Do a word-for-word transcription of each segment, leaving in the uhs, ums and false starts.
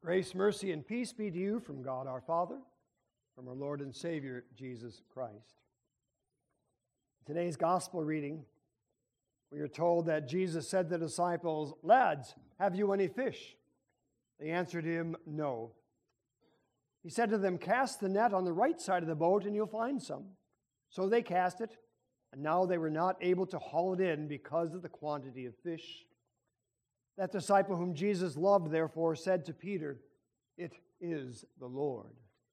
Grace, mercy, and peace be to you from God our Father, from our Lord and Savior, Jesus Christ. In today's gospel reading, we are told that Jesus said to the disciples, "Lads, have you any fish?" They answered him, "No." He said to them, "Cast the net on the right side of the boat and you'll find some." So they cast it, and now they were not able to haul it in because of the quantity of fish. That disciple whom Jesus loved, therefore, said to Peter, "It is the Lord."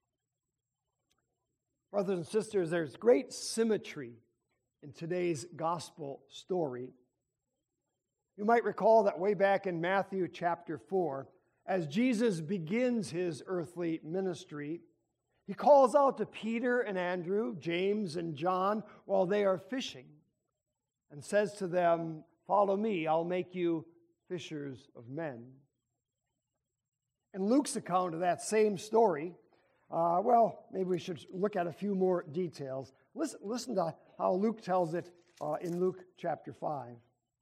Brothers and sisters, there's great symmetry in today's gospel story. You might recall that way back in Matthew chapter four, as Jesus begins his earthly ministry, he calls out to Peter and Andrew, James and John, while they are fishing, and says to them, "Follow me, I'll make you fishers of men." In Luke's account of that same story, uh, well, maybe we should look at a few more details. Listen, listen to how Luke tells it uh, in Luke chapter five.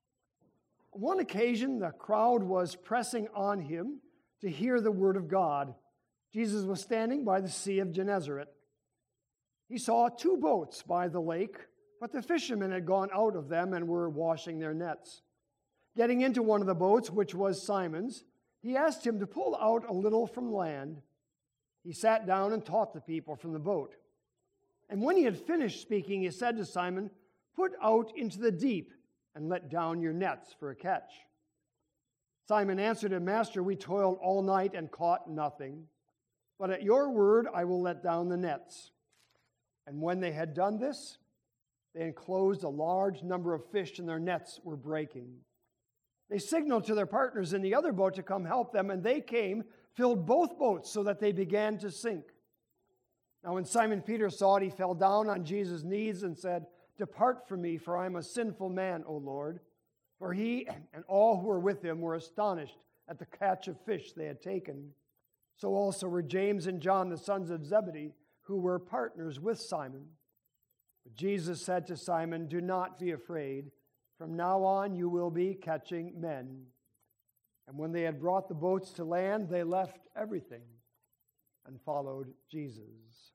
On one occasion, the crowd was pressing on him to hear the word of God. Jesus was standing by the Sea of Gennesaret. He saw two boats by the lake, but the fishermen had gone out of them and were washing their nets. Getting into one of the boats, which was Simon's, he asked him to pull out a little from land. He sat down and taught the people from the boat. And when he had finished speaking, he said to Simon, "Put out into the deep and let down your nets for a catch." Simon answered him, "Master, we toiled all night and caught nothing. But at your word I will let down the nets." And when they had done this, they enclosed a large number of fish, and their nets were breaking. They signaled to their partners in the other boat to come help them, and they came, filled both boats so that they began to sink. Now when Simon Peter saw it, he fell down on Jesus' knees and said, "Depart from me, for I am a sinful man, O Lord." For he and all who were with him were astonished at the catch of fish they had taken. So also were James and John, the sons of Zebedee, who were partners with Simon. But Jesus said to Simon, "Do not be afraid. From now on you will be catching men." And when they had brought the boats to land, they left everything and followed Jesus.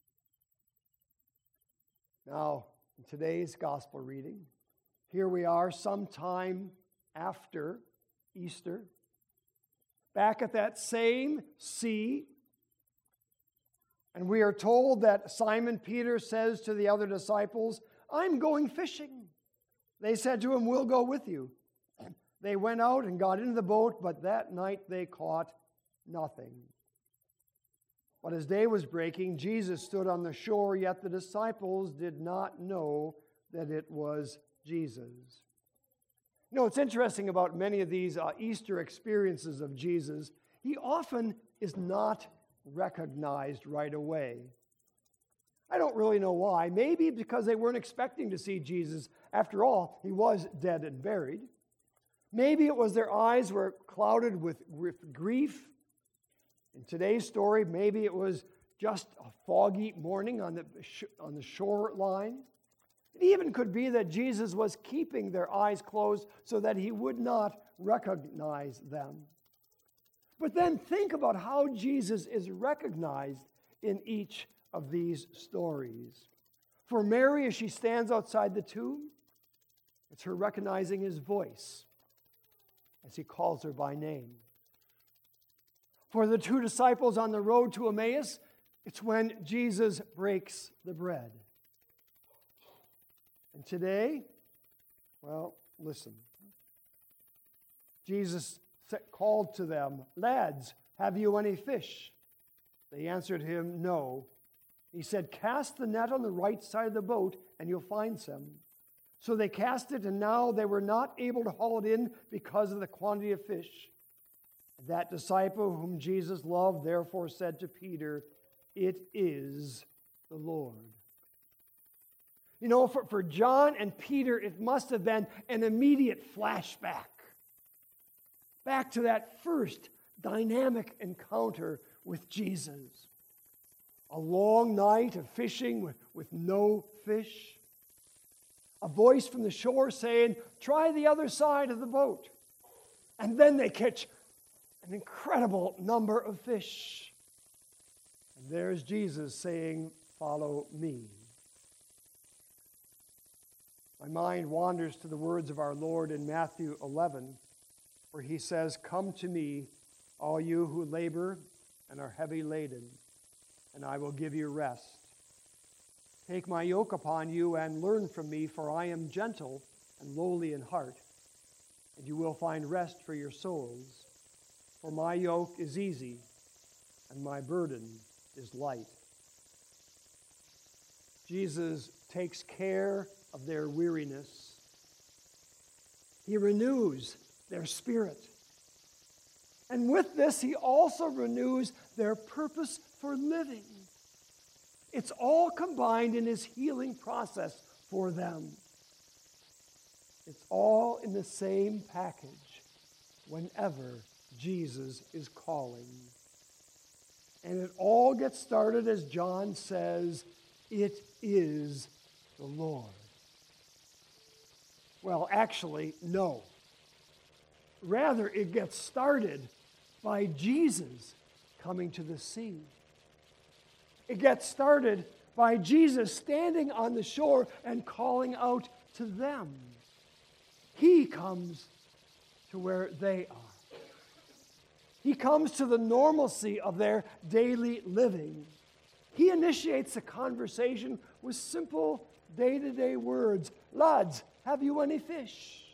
Now, in today's gospel reading, here we are sometime after Easter, back at that same sea, and we are told that Simon Peter says to the other disciples, "I'm going fishing." They said to him, "We'll go with you." They went out and got into the boat, but that night they caught nothing. But as day was breaking, Jesus stood on the shore, yet the disciples did not know that it was Jesus. You know, it's interesting about many of these uh, Easter experiences of Jesus, he often is not recognized right away. I don't really know why. Maybe because they weren't expecting to see Jesus. After all, he was dead and buried. Maybe it was their eyes were clouded with, with grief. In today's story, maybe it was just a foggy morning on the, on the shoreline. It even could be that Jesus was keeping their eyes closed so that he would not recognize them. But then think about how Jesus is recognized in each of these stories. For Mary, as she stands outside the tomb, it's her recognizing his voice as he calls her by name. For the two disciples on the road to Emmaus, it's when Jesus breaks the bread. And today, well, listen. Jesus called to them, "Lads, have you any fish?" They answered him, "No." He said, "Cast the net on the right side of the boat, and you'll find some." So they cast it, and now they were not able to haul it in because of the quantity of fish. That disciple whom Jesus loved therefore said to Peter, "It is the Lord." You know, for, for John and Peter, it must have been an immediate flashback back to that first dynamic encounter with Jesus. A long night of fishing with, with no fish. A voice from the shore saying, "Try the other side of the boat." And then they catch an incredible number of fish. And there's Jesus saying, "Follow me." My mind wanders to the words of our Lord in Matthew eleven, where he says, "Come to me, all you who labor and are heavy laden, and I will give you rest. Take my yoke upon you and learn from me, for I am gentle and lowly in heart, and you will find rest for your souls. For my yoke is easy, and my burden is light." Jesus takes care of their weariness. He renews their spirit. And with this, he also renews their purpose for living. It's all combined in his healing process for them. It's all in the same package whenever Jesus is calling. And it all gets started, as John says, it is the Lord. Well, actually, no. Rather, it gets started by Jesus coming to the scene. It gets started by Jesus standing on the shore and calling out to them. He comes to where they are. He comes to the normalcy of their daily living. He initiates a conversation with simple day-to-day words. "Lads, have you any fish?"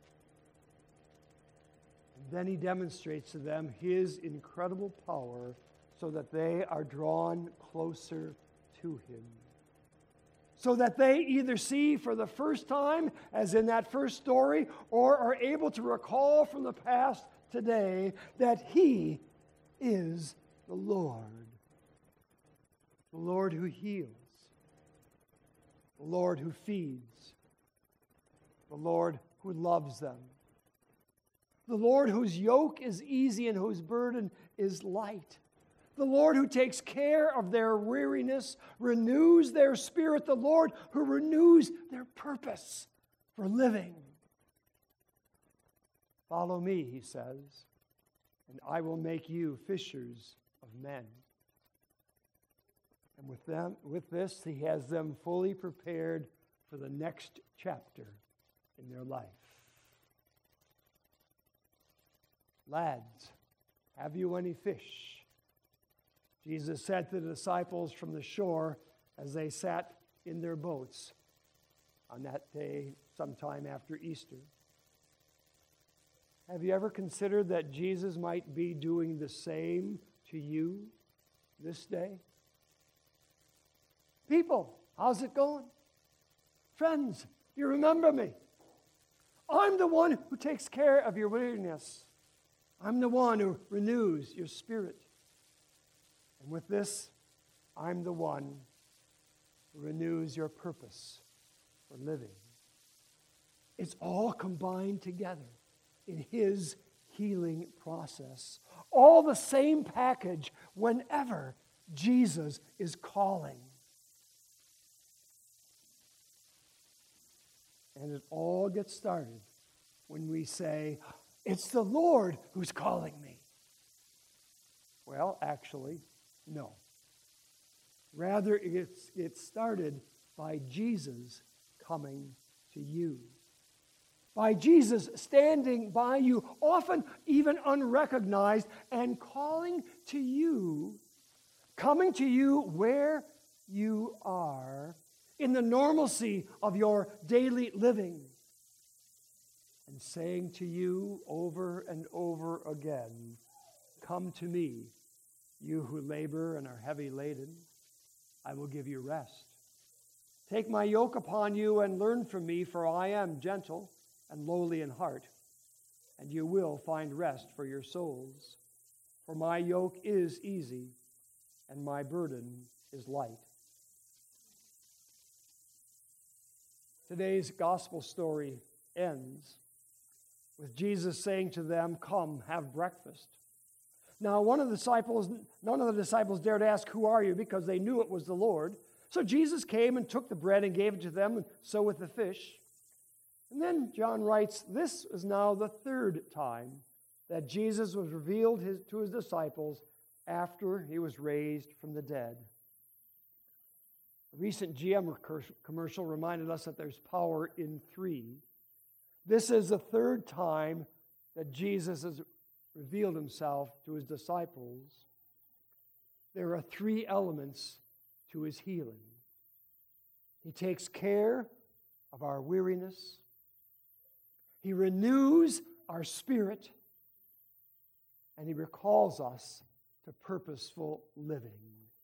And then he demonstrates to them his incredible power so that they are drawn closer to him. So that they either see for the first time, as in that first story, or are able to recall from the past today that he is the Lord. The Lord who heals. The Lord who feeds. The Lord who loves them. The Lord whose yoke is easy and whose burden is light. The Lord who takes care of their weariness, renews their spirit. The Lord who renews their purpose for living. "Follow me," he says, "and I will make you fishers of men." And with them, with this, he has them fully prepared for the next chapter in their life. "Lads, have you any fish?" Jesus said to the disciples from the shore as they sat in their boats on that day sometime after Easter. Have you ever considered that Jesus might be doing the same to you this day? "People, how's it going? Friends, do you remember me? I'm the one who takes care of your weariness. I'm the one who renews your spirit. And with this, I'm the one who renews your purpose for living." It's all combined together in his healing process. All the same package whenever Jesus is calling. And it all gets started when we say, "It's the Lord who's calling me." Well, actually, no. Rather, it's, it started by Jesus coming to you. By Jesus standing by you, often even unrecognized, and calling to you, coming to you where you are, in the normalcy of your daily living, and saying to you over and over again, "Come to me, you who labor and are heavy laden, I will give you rest. Take my yoke upon you and learn from me, for I am gentle and lowly in heart, and you will find rest for your souls. For my yoke is easy and my burden is light." Today's gospel story ends with Jesus saying to them, "Come, have breakfast." Now, one of the disciples, none of the disciples dared ask, "Who are you?" because they knew it was the Lord. So Jesus came and took the bread and gave it to them, and so with the fish. And then John writes, "This is now the third time that Jesus was revealed his, to his disciples after he was raised from the dead. A recent G M commercial reminded us that there's power in three. This is the third time that Jesus has revealed himself to his disciples. There are three elements to his healing. He takes care of our weariness. He renews our spirit. And he recalls us to purposeful living.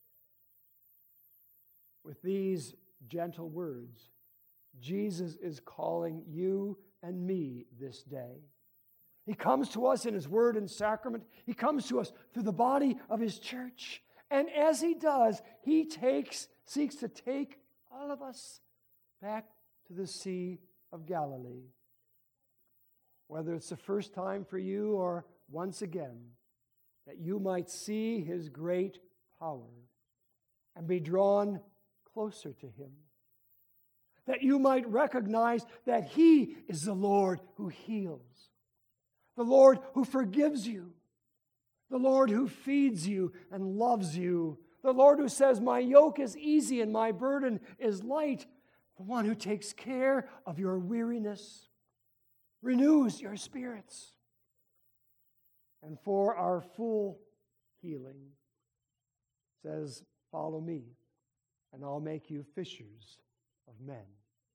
With these gentle words, Jesus is calling you and me this day. He comes to us in his word and sacrament. He comes to us through the body of his church. And as he does, he takes, seeks to take all of us back to the Sea of Galilee. Whether it's the first time for you or once again, that you might see his great power and be drawn closer to him. That you might recognize that he is the Lord who heals, the Lord who forgives you, the Lord who feeds you and loves you, the Lord who says, my yoke is easy and my burden is light, the one who takes care of your weariness, renews your spirits. And for our full healing, says, follow me, and I'll make you fishers of men.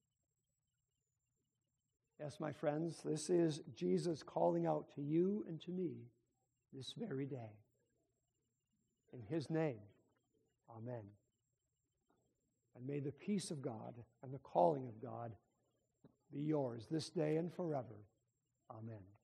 Yes, my friends, this is Jesus calling out to you and to me this very day. In his name, amen. And may the peace of God and the calling of God be yours this day and forever. Amen.